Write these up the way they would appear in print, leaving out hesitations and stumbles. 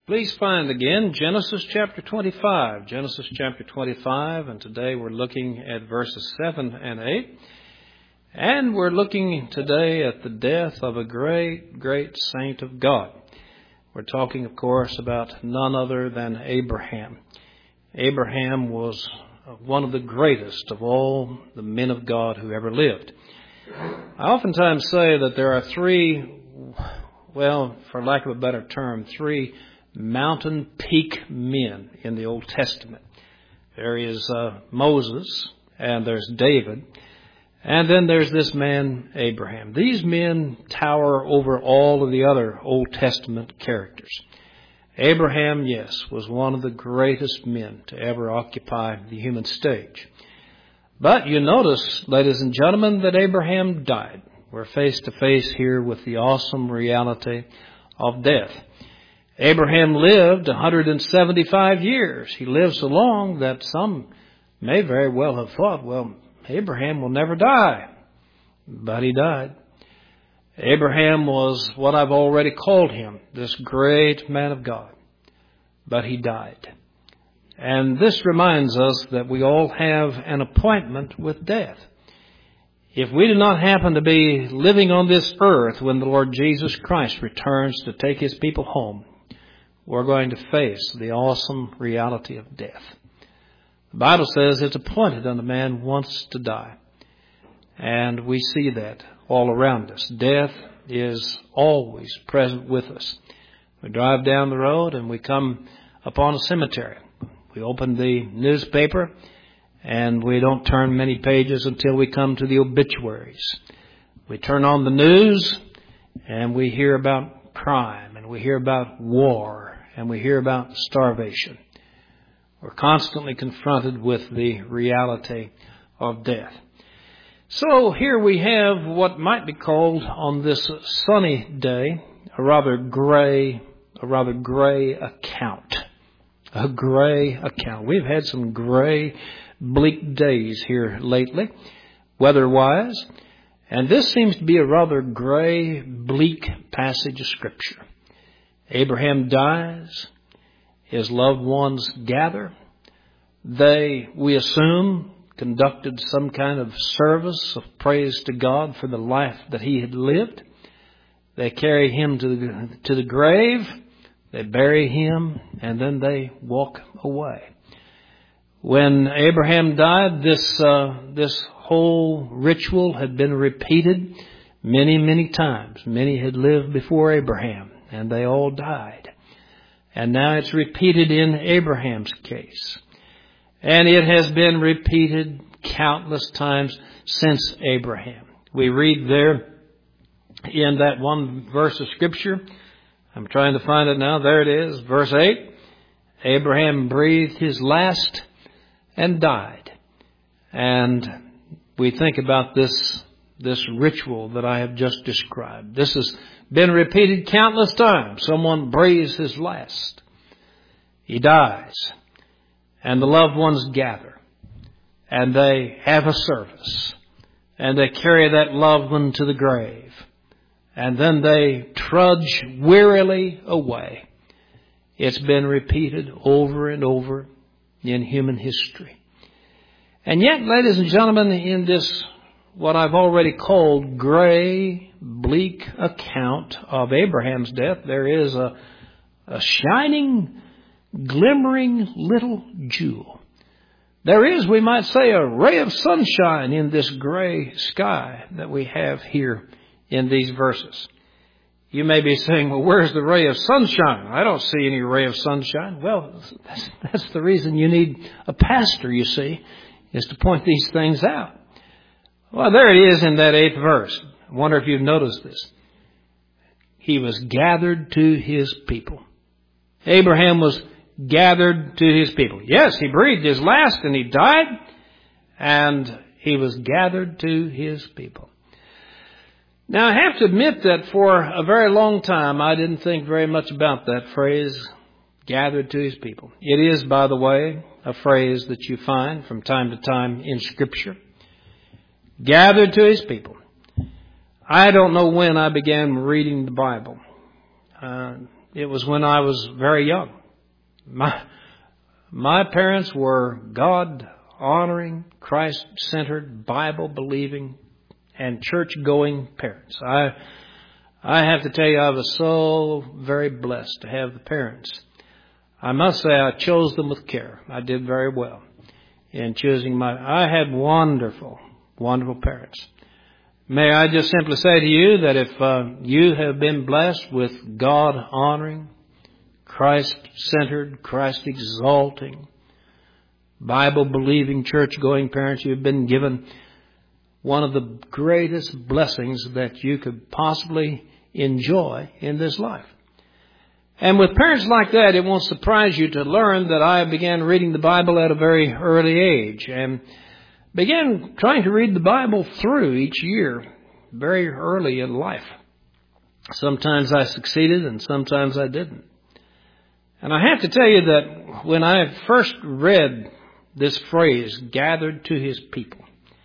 Please find again Genesis chapter 25. Genesis chapter 25, and today we're looking at verses 7 and 8. And we're looking today at the death of a great, great saint of God. We're talking, of course, about none other than Abraham. Abraham was one of the greatest of all the men of God who ever lived. I oftentimes say that there are three, well, for lack of a better term, three mountain peak men in the Old Testament. There is Moses, and there's David, and then there's this man, Abraham. These men tower over all of the other Old Testament characters. Abraham, yes, was one of the greatest men to ever occupy the human stage. But you notice, ladies and gentlemen, that Abraham died. We're face to face here with the awesome reality of death. Abraham lived 175 years. He lived so long that some may very well have thought, well, Abraham will never die. But he died. Abraham was what I've already called him, this great man of God. But he died. And this reminds us that we all have an appointment with death. If we do not happen to be living on this earth when the Lord Jesus Christ returns to take His people home, we're going to face the awesome reality of death. The Bible says it's appointed unto man once to die. And we see that all around us. Death is always present with us. We drive down the road and we come upon a cemetery. We open the newspaper and we don't turn many pages until we come to the obituaries. We turn on the news and we hear about crime, and we hear about war, and we hear about starvation. We're constantly confronted with the reality of death. So here we have what might be called on this sunny day a rather gray account. A gray account. We've had some gray, bleak days here lately, weather-wise, and this seems to be a rather gray, bleak passage of Scripture. Abraham dies. His loved ones gather. They, we assume, conducted some kind of service of praise to God for the life that he had lived. They carry him to the grave. They bury him, and then they walk away. When Abraham died, this whole ritual had been repeated many, many times. Many had lived before Abraham, and they all died. And now it's repeated in Abraham's case. And it has been repeated countless times since Abraham. We read there in that one verse of Scripture, I'm trying to find it now. There it is, verse 8. Abraham breathed his last and died. And we think about this ritual that I have just described. This has been repeated countless times. Someone breathes his last. He dies. And the loved ones gather. And they have a service. And they carry that loved one to the grave. And then they trudge wearily away. It's been repeated over and over in human history. And yet, ladies and gentlemen, in this, what I've already called gray, bleak account of Abraham's death, there is a shining, glimmering little jewel. There is, we might say, a ray of sunshine in this gray sky that we have here in these verses. You may be saying, well, where's the ray of sunshine? I don't see any ray of sunshine. Well, that's the reason you need a pastor, you see, is to point these things out. Well, there it is in that 8th verse. I wonder if you've noticed this. He was gathered to his people. Abraham was gathered to his people. Yes, he breathed his last and he died, and he was gathered to his people. Now, I have to admit that for a very long time, I didn't think very much about that phrase, gathered to his people. It is, by the way, a phrase that you find from time to time in Scripture. Gathered to his people. I don't know when I began reading the Bible. It was when I was very young. My parents were God-honoring, Christ-centered, Bible-believing, and church-going parents. I have to tell you, I was so very blessed to have the parents. I must say I chose them with care. I did very well in choosing I had wonderful, wonderful parents. May I just simply say to you that if you have been blessed with God-honoring, Christ-centered, Christ-exalting, Bible-believing, church-going parents, you've been given one of the greatest blessings that you could possibly enjoy in this life. And with parents like that, it won't surprise you to learn that I began reading the Bible at a very early age and began trying to read the Bible through each year very early in life. Sometimes I succeeded and sometimes I didn't. And I have to tell you that when I first read this phrase, gathered to his people,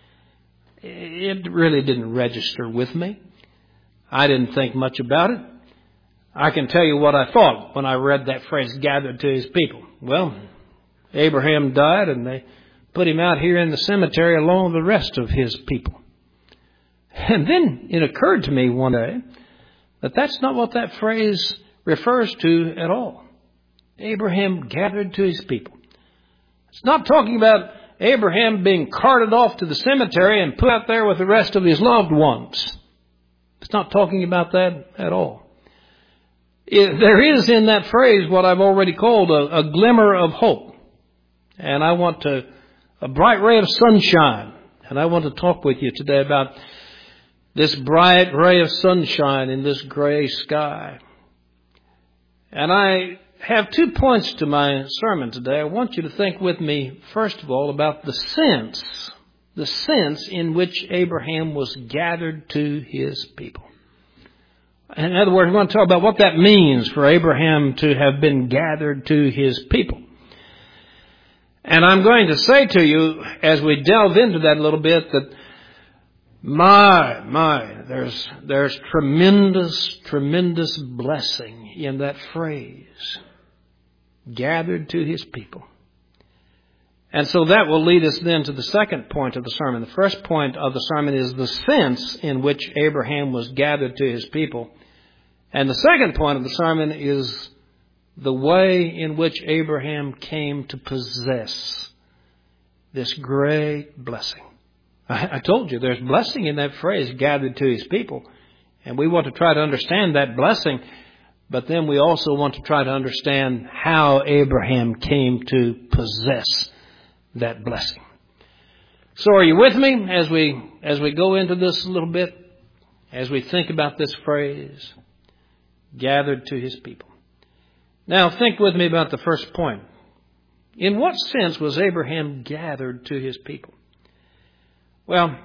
it really didn't register with me. I didn't think much about it. I can tell you what I thought when I read that phrase, gathered to his people. Well, Abraham died and they put him out here in the cemetery along with the rest of his people. And then it occurred to me one day that that's not what that phrase refers to at all. Abraham gathered to his people. It's not talking about Abraham being carted off to the cemetery and put out there with the rest of his loved ones. It's not talking about that at all. There is in that phrase what I've already called a glimmer of hope. And I want a bright ray of sunshine. And I want to talk with you today about this bright ray of sunshine in this gray sky. And I have 2 points to my sermon today. I want you to think with me, first of all, about the sense in which Abraham was gathered to his people. In other words, we want to talk about what that means for Abraham to have been gathered to his people. And I'm going to say to you, as we delve into that a little bit, that there's tremendous blessing in that phrase, gathered to his people. And so that will lead us then to the second point of the sermon. The first point of the sermon is the sense in which Abraham was gathered to his people. And the second point of the sermon is the way in which Abraham came to possess this great blessing. I told you there's blessing in that phrase, gathered to his people. And we want to try to understand that blessing, but then we also want to try to understand how Abraham came to possess that blessing. So are you with me as we go into this a little bit, as we think about this phrase, gathered to his people? Now think with me about the first point. In what sense was Abraham gathered to his people? Well,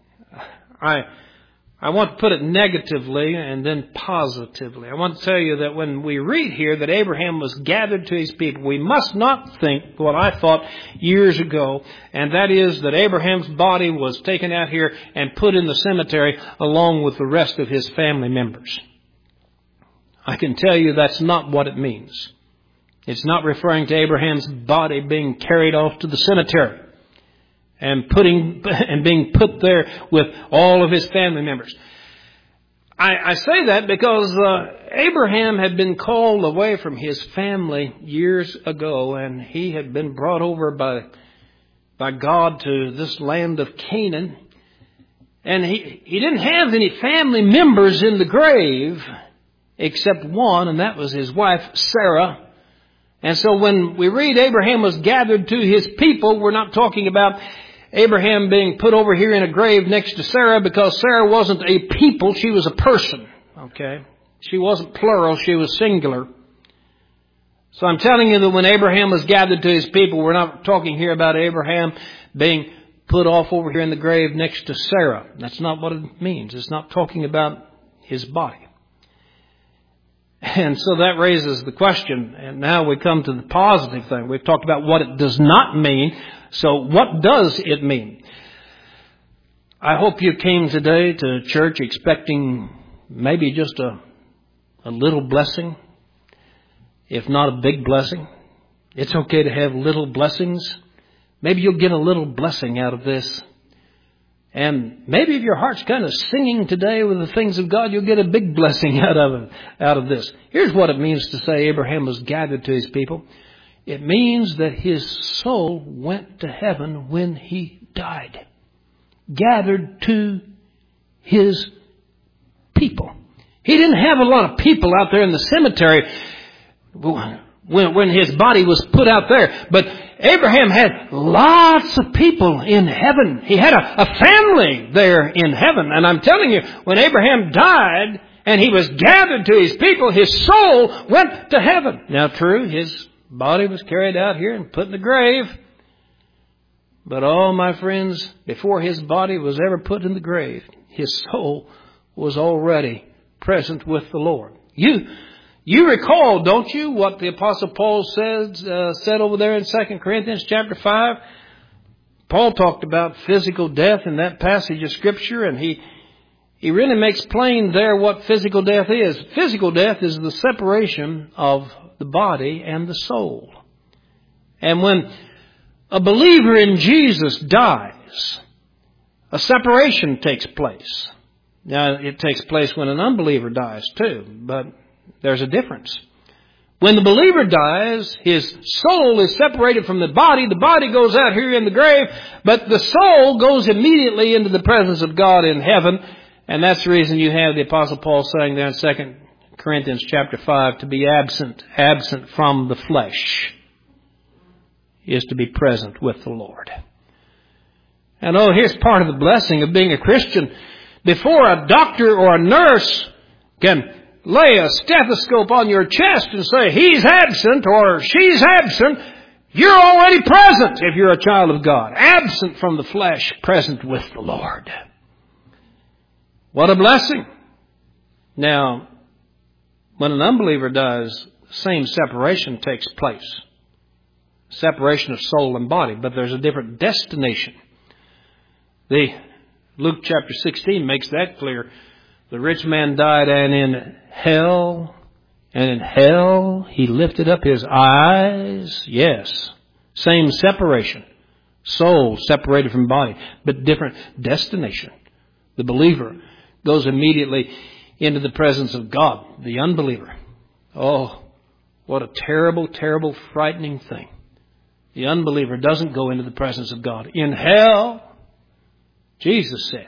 I want to put it negatively and then positively. I want to tell you that when we read here that Abraham was gathered to his people, we must not think what I thought years ago, and that is that Abraham's body was taken out here and put in the cemetery along with the rest of his family members. I can tell you that's not what it means. It's not referring to Abraham's body being carried off to the cemetery and being put there with all of his family members. I say that because Abraham had been called away from his family years ago, and he had been brought over by God to this land of Canaan. And he didn't have any family members in the grave except one, and that was his wife, Sarah. And so when we read Abraham was gathered to his people, we're not talking about Abraham being put over here in a grave next to Sarah, because Sarah wasn't a people, she was a person. Okay? She wasn't plural, she was singular. So I'm telling you that when Abraham was gathered to his people, we're not talking here about Abraham being put off over here in the grave next to Sarah. That's not what it means. It's not talking about his body. And so that raises the question, and now we come to the positive thing. We've talked about what it does not mean. So what does it mean? I hope you came today to church expecting maybe just a little blessing. if not a big blessing. It's okay to have little blessings. Maybe you'll get a little blessing out of this. And maybe if your heart's kind of singing today with the things of God, you'll get a big blessing out of this. Here's what it means to say Abraham was gathered to his people. It means that his soul went to heaven when he died. Gathered to his people. He didn't have a lot of people out there in the cemetery when his body was put out there. But Abraham had lots of people in heaven. He had a family there in heaven. And I'm telling you, when Abraham died and he was gathered to his people, his soul went to heaven. Now, true, his body was carried out here and put in the grave. But my friends, before his body was ever put in the grave, his soul was already present with the Lord. You recall, don't you, what the Apostle Paul said over there in 2 Corinthians chapter 5? Paul talked about physical death in that passage of Scripture, and he really makes plain there what physical death is. Physical death is the separation of the body and the soul. And when a believer in Jesus dies, a separation takes place. Now, it takes place when an unbeliever dies too, but there's a difference. When the believer dies, his soul is separated from the body. The body goes out here in the grave, but the soul goes immediately into the presence of God in heaven. And that's the reason you have the Apostle Paul saying there in 2 Corinthians chapter 5, to be absent from the flesh is to be present with the Lord. And here's part of the blessing of being a Christian. Before a doctor or a nurse can lay a stethoscope on your chest and say, he's absent or she's absent, you're already present if you're a child of God. Absent from the flesh, present with the Lord. What a blessing. Now, when an unbeliever dies, the same separation takes place. Separation of soul and body, but there's a different destination. Luke chapter 16 makes that clear. The rich man died, and in hell he lifted up his eyes. Yes, same separation. Soul separated from body, but different destination. The believer goes immediately into the presence of God. The unbeliever, what a terrible, terrible, frightening thing. The unbeliever doesn't go into the presence of God. In hell, Jesus said.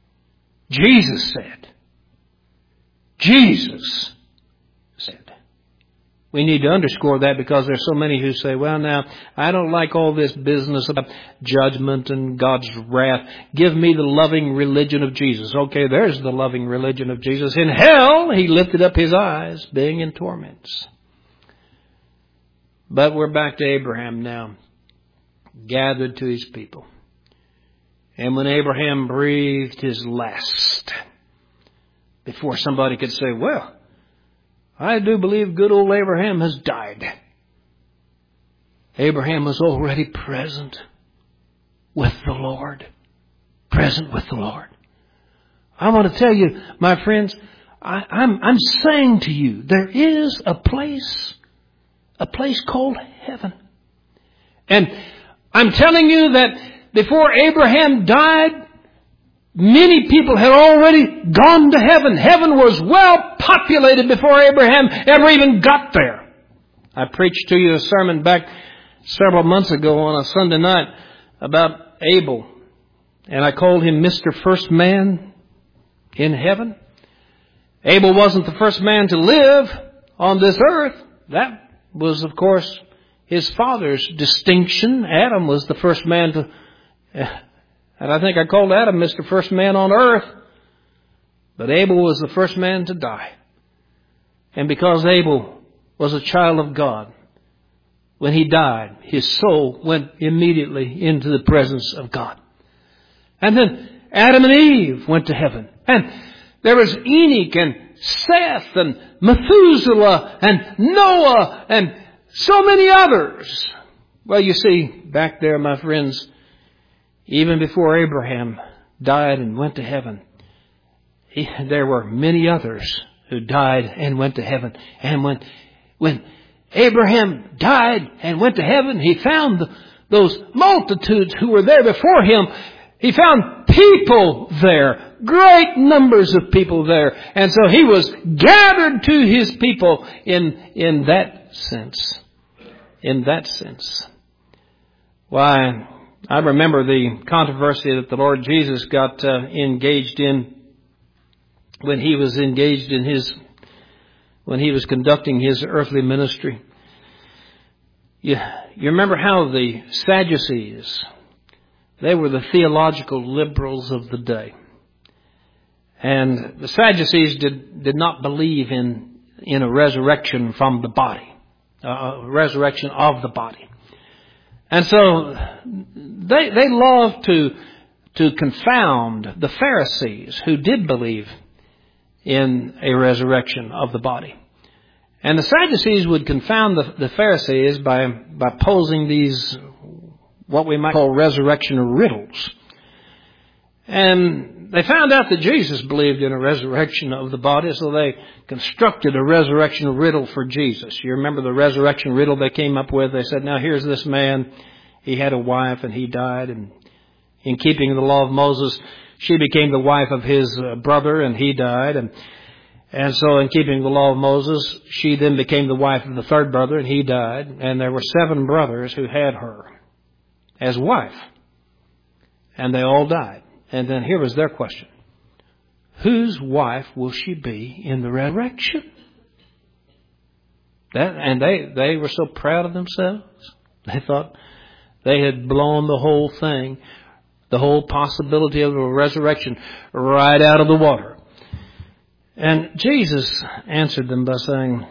We need to underscore that because there's so many who say, well, now, I don't like all this business about judgment and God's wrath. Give me the loving religion of Jesus. Okay, there's the loving religion of Jesus. In hell, he lifted up his eyes, being in torments. But we're back to Abraham now, gathered to his people. And when Abraham breathed his last, before somebody could say, well, I do believe good old Abraham has died, Abraham was already present with the Lord. Present with the Lord. I want to tell you, my friends, I'm saying to you, there is a place called heaven. And I'm telling you that before Abraham died, many people had already gone to heaven. Heaven was well populated before Abraham ever even got there. I preached to you a sermon back several months ago on a Sunday night about Abel. And I called him Mr. First Man in heaven. Abel wasn't the first man to live on this earth. That was, of course, his father's distinction. Adam was the first man to... And I think I called Adam Mr. First Man on earth. But Abel was the first man to die. And because Abel was a child of God, when he died, his soul went immediately into the presence of God. And then Adam and Eve went to heaven. And there was Enoch and Seth and Methuselah and Noah and so many others. Well, you see, back there, my friends, even before Abraham died and went to heaven, there were many others who died and went to heaven. And when Abraham died and went to heaven. He found those multitudes who were there before him. He found people there, great numbers of people there. And so he was gathered to his people in that sense. In that sense. Why, I remember the controversy that the Lord Jesus got engaged in when he was conducting his earthly ministry. You remember how the Sadducees, they were the theological liberals of the day. And the Sadducees did not believe in a resurrection from the body, a resurrection of the body. And so they loved to confound the Pharisees who did believe in a resurrection of the body. And the Sadducees would confound the Pharisees by posing these, what we might call resurrection riddles. And they found out that Jesus believed in a resurrection of the body, so they constructed a resurrection riddle for Jesus. You remember the resurrection riddle they came up with? They said, now here's this man. He had a wife and he died. And in keeping the law of Moses, she became the wife of his brother and he died. And so in keeping the law of Moses, she then became the wife of the third brother and he died. And there were 7 brothers who had her as wife. And they all died. And then here was their question. Whose wife will she be in the resurrection? And they were so proud of themselves. They thought they had blown the whole thing, the whole possibility of a resurrection, right out of the water. And Jesus answered them by saying,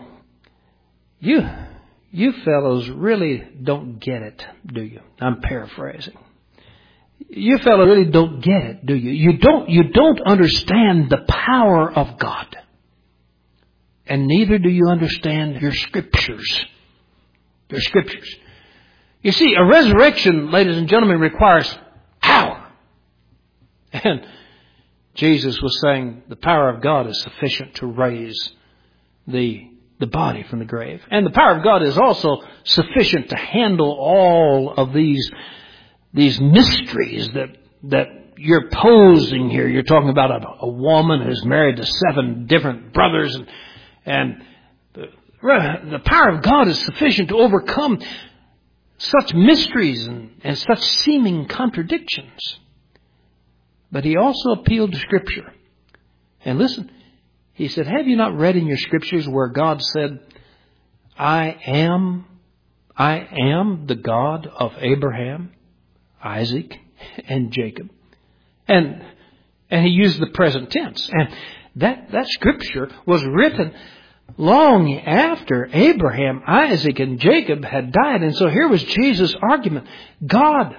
you fellows really don't get it, do you? I'm paraphrasing. You fellows really don't get it, do you? You don't understand the power of God. And neither do you understand your scriptures. Your scriptures. You see, a resurrection, ladies and gentlemen, requires power. And Jesus was saying the power of God is sufficient to raise the body from the grave. And the power of God is also sufficient to handle all of these mysteries that you're posing here. You're talking about a woman who's married to 7 different brothers, and the power of God is sufficient to overcome such mysteries and such seeming contradictions. But he also appealed to Scripture. And listen, he said, have you not read in your Scriptures where God said, I am the God of Abraham, Isaac, and Jacob. And he used the present tense. And that Scripture was written long after Abraham, Isaac, and Jacob had died. And so here was Jesus' argument. God,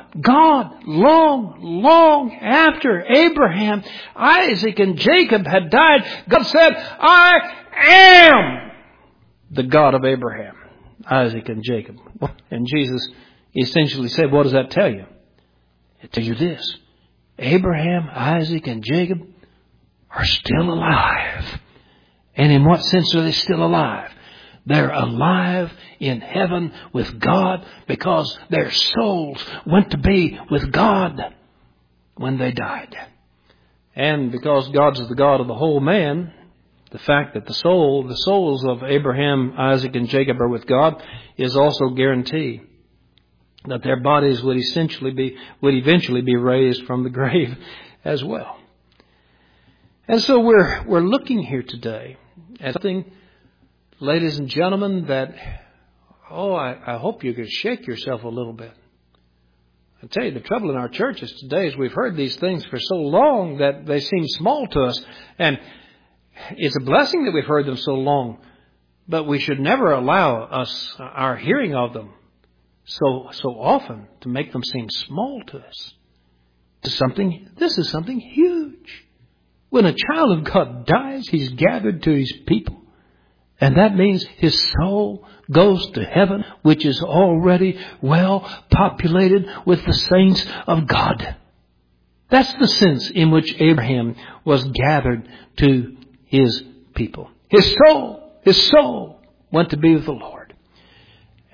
long after Abraham, Isaac, and Jacob had died, God said, I am the God of Abraham, Isaac, and Jacob. And Jesus essentially said, what does that tell you? It tells you this. Abraham, Isaac, and Jacob are still alive. And in what sense are they still alive? They're alive in heaven with God because their souls went to be with God when they died. And because God's the God of the whole man, the fact that the souls of Abraham, Isaac, and Jacob are with God is also guaranteed that their bodies would eventually be raised from the grave as well. And so we're looking here today at something, ladies and gentlemen, that, I hope you could shake yourself a little bit. I tell you, the trouble in our churches today is we've heard these things for so long that they seem small to us. And it's a blessing that we've heard them so long, but we should never allow our hearing of them so often to make them seem small to us. This is something huge. When a child of God dies, he's gathered to his people. And that means his soul goes to heaven, which is already well populated with the saints of God. That's the sense in which Abraham was gathered to his people. His soul went to be with the Lord.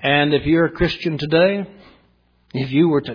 And if you're a Christian today, if you were to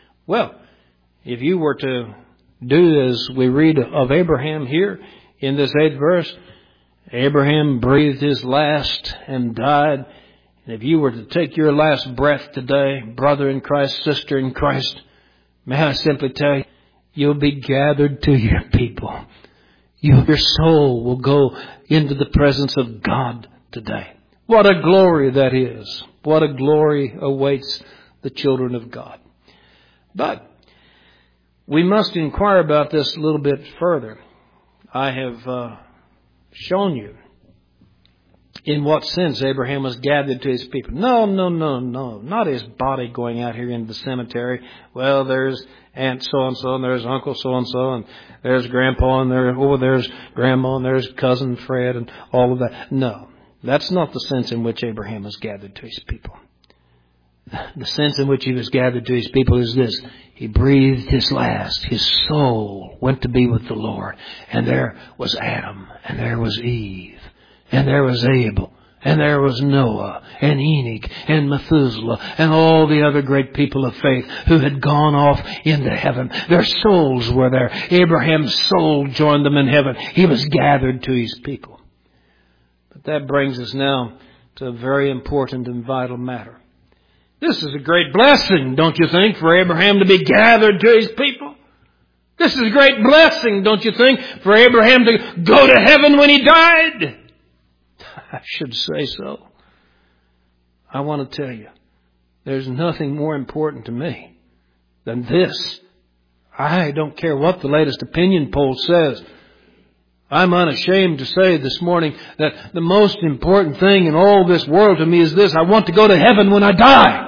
do as we read of Abraham here in this 8th verse, Abraham breathed his last and died. And if you were to take your last breath today, brother in Christ, sister in Christ, may I simply tell you, you'll be gathered to your people. Your soul will go into the presence of God today. What a glory that is. What a glory awaits the children of God. But we must inquire about this a little bit further. I have shown you in what sense Abraham was gathered to his people. No. Not his body going out here into the cemetery. Well, there's Aunt so-and-so, and there's Uncle so-and-so, and there's Grandpa, and there's Grandma, and there's Cousin Fred, and all of that. No, that's not the sense in which Abraham was gathered to his people. The sense in which he was gathered to his people is this. He breathed his last. His soul went to be with the Lord. And there was Adam, and there was Eve, and there was Abel, and there was Noah, and Enoch, and Methuselah, and all the other great people of faith who had gone off into heaven. Their souls were there. Abraham's soul joined them in heaven. He was gathered to his people. But that brings us now to a very important and vital matter. This is a great blessing, don't you think, for Abraham to be gathered to his people? This is a great blessing, don't you think, for Abraham to go to heaven when he died? I should say so. I want to tell you, there's nothing more important to me than this. I don't care what the latest opinion poll says. I'm unashamed to say this morning that the most important thing in all this world to me is this. I want to go to heaven when I die.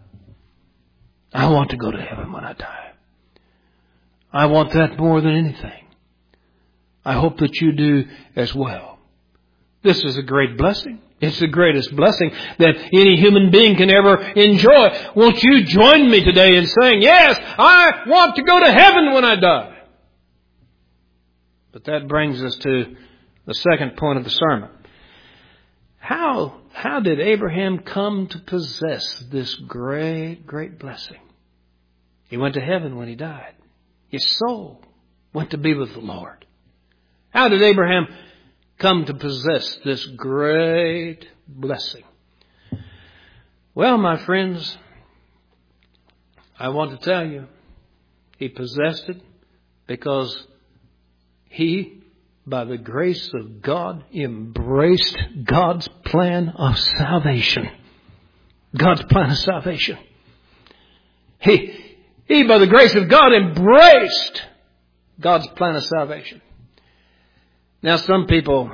I want to go to heaven when I die. I want that more than anything. I hope that you do as well. This is a great blessing. It's the greatest blessing that any human being can ever enjoy. Won't you join me today in saying, yes, I want to go to heaven when I die? But that brings us to the second point of the sermon. How did Abraham come to possess this great, great blessing? He went to heaven when he died. His soul went to be with the Lord. How did Abraham come to possess this great blessing? Well, my friends, I want to tell you, he possessed it because he, by the grace of God, embraced God's plan of salvation. God's plan of salvation. He, by the grace of God, embraced God's plan of salvation. Now, some people,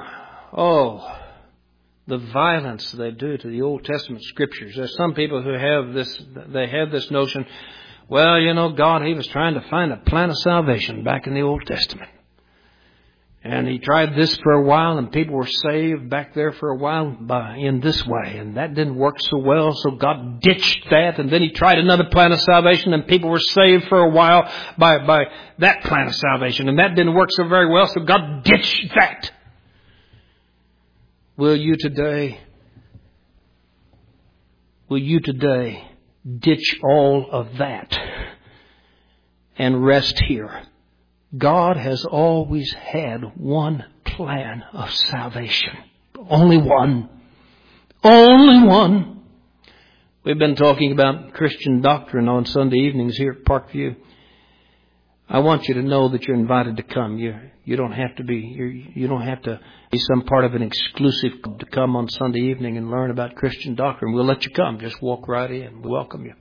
the violence they do to the Old Testament scriptures. There's some people who have this notion, well, God, He was trying to find a plan of salvation back in the Old Testament. And He tried this for a while, and people were saved back there for a while in this way. And that didn't work so well, so God ditched that. And then He tried another plan of salvation, and people were saved for a while by that plan of salvation. And that didn't work so very well, so God ditched that. Will you today ditch all of that and rest here? God has always had one plan of salvation. Only one. Only one. We've been talking about Christian doctrine on Sunday evenings here at Parkview. I want you to know that you're invited to come. You don't have to be some part of an exclusive club to come on Sunday evening and learn about Christian doctrine. We'll let you come. Just walk right in. We'll welcome you.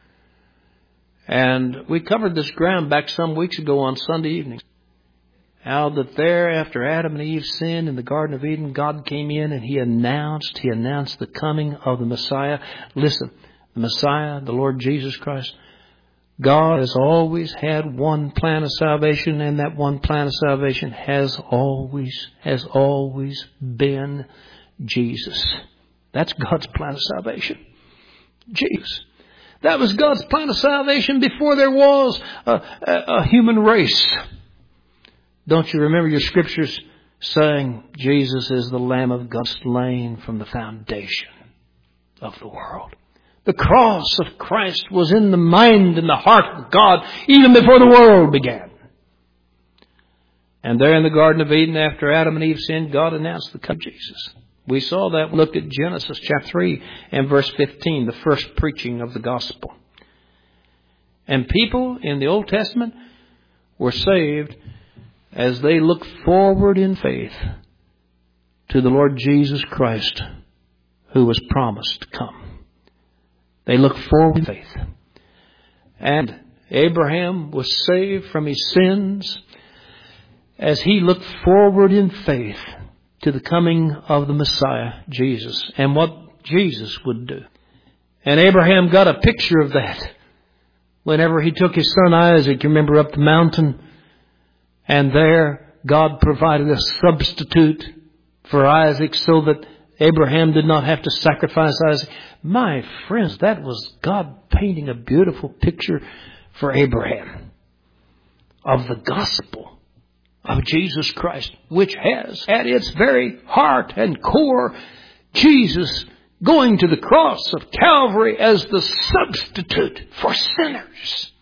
And we covered this ground back some weeks ago on Sunday evenings. How that there, after Adam and Eve sinned in the Garden of Eden, God came in and He announced the coming of the Messiah. Listen, the Messiah, the Lord Jesus Christ, God has always had one plan of salvation, and that one plan of salvation has always been Jesus. That's God's plan of salvation. Jesus. That was God's plan of salvation before there was a human race. Don't you remember your scriptures saying Jesus is the Lamb of God slain from the foundation of the world? The cross of Christ was in the mind and the heart of God even before the world began. And there in the Garden of Eden, after Adam and Eve sinned, God announced the coming of Jesus. We saw that. We looked at Genesis chapter 3 and verse 15, the first preaching of the gospel. And people in the Old Testament were saved as they looked forward in faith to the Lord Jesus Christ, who was promised to come. They looked forward in faith. And Abraham was saved from his sins as he looked forward in faith to the coming of the Messiah, Jesus, and what Jesus would do. And Abraham got a picture of that whenever he took his son Isaac, you remember, up the mountain, and there God provided a substitute for Isaac so that Abraham did not have to sacrifice Isaac. My friends, that was God painting a beautiful picture for Abraham of the gospel of Jesus Christ, which has at its very heart and core Jesus going to the cross of Calvary as the substitute for sinners.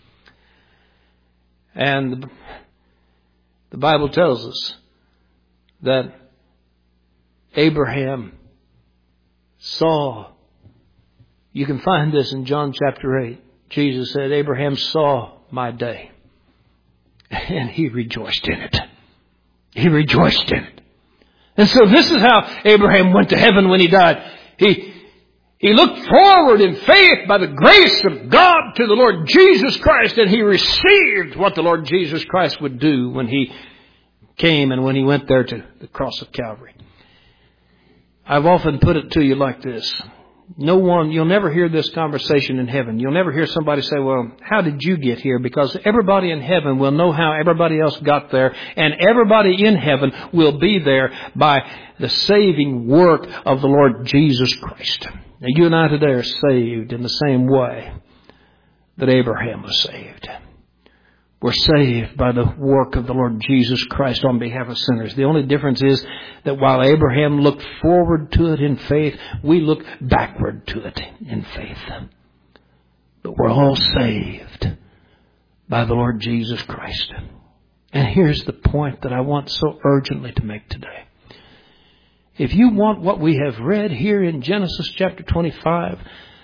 And the Bible tells us that Abraham saw, you can find this in John chapter 8. Jesus said, Abraham saw my day, and he rejoiced in it. He rejoiced in it. And so this is how Abraham went to heaven when he died. He looked forward in faith by the grace of God to the Lord Jesus Christ, and he received what the Lord Jesus Christ would do when he came and when he went there to the cross of Calvary. I've often put it to you like this. You'll never hear this conversation in heaven. You'll never hear somebody say, well, how did you get here? Because everybody in heaven will know how everybody else got there. And everybody in heaven will be there by the saving work of the Lord Jesus Christ. Now, you and I today are saved in the same way that Abraham was saved. We're saved by the work of the Lord Jesus Christ on behalf of sinners. The only difference is that while Abraham looked forward to it in faith, we look backward to it in faith. But we're all saved by the Lord Jesus Christ. And here's the point that I want so urgently to make today. If you want what we have read here in Genesis chapter 25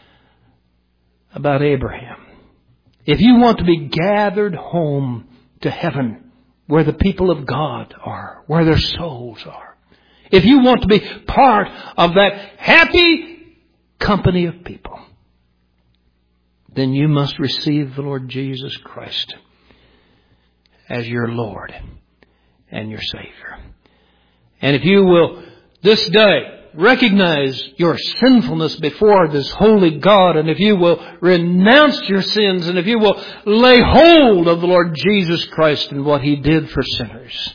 about Abraham, if you want to be gathered home to heaven where the people of God are, where their souls are, if you want to be part of that happy company of people, then you must receive the Lord Jesus Christ as your Lord and your Savior. And if you will this day recognize your sinfulness before this holy God, and if you will renounce your sins, and if you will lay hold of the Lord Jesus Christ and what He did for sinners,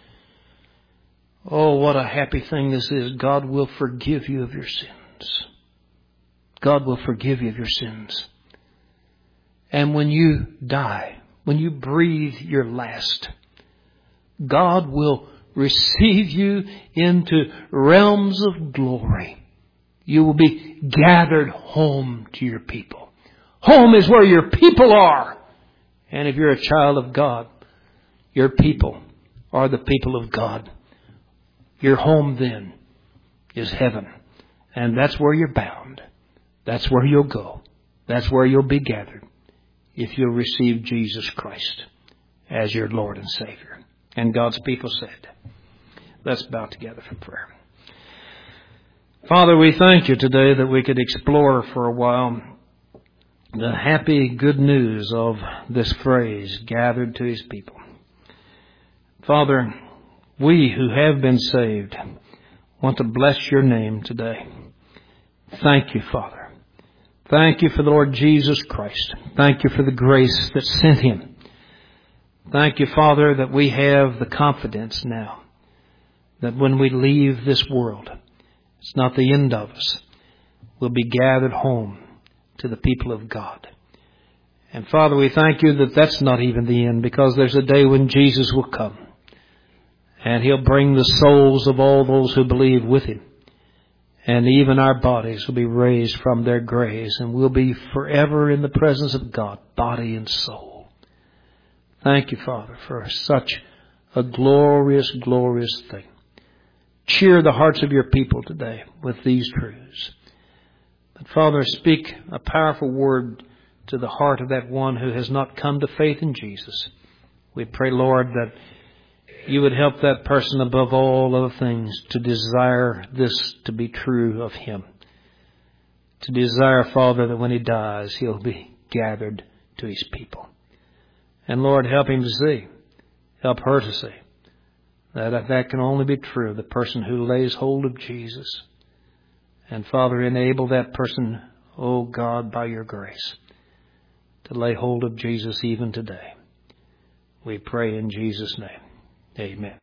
oh, what a happy thing this is. God will forgive you of your sins. God will forgive you of your sins. And when you die, when you breathe your last, God will receive you into realms of glory. You will be gathered home to your people. Home is where your people are. And if you're a child of God, your people are the people of God. Your home then is heaven. And that's where you're bound. That's where you'll go. That's where you'll be gathered if you'll receive Jesus Christ as your Lord and Savior. And God's people said, let's bow together for prayer. Father, we thank you today that we could explore for a while the happy good news of this phrase, gathered to His people. Father, we who have been saved want to bless your name today. Thank you, Father. Thank you for the Lord Jesus Christ. Thank you for the grace that sent Him. Thank you, Father, that we have the confidence now that when we leave this world, it's not the end of us. We'll be gathered home to the people of God. And Father, we thank you that that's not even the end, because there's a day when Jesus will come and He'll bring the souls of all those who believe with Him. And even our bodies will be raised from their graves, and we'll be forever in the presence of God, body and soul. Thank you, Father, for such a glorious, glorious thing. Cheer the hearts of your people today with these truths. But Father, speak a powerful word to the heart of that one who has not come to faith in Jesus. We pray, Lord, that you would help that person above all other things to desire this to be true of him. To desire, Father, that when he dies, he'll be gathered to his people. And Lord, help him to see, help her to see, that can only be true of the person who lays hold of Jesus. And Father, enable that person, oh God, by your grace, to lay hold of Jesus even today. We pray in Jesus' name. Amen.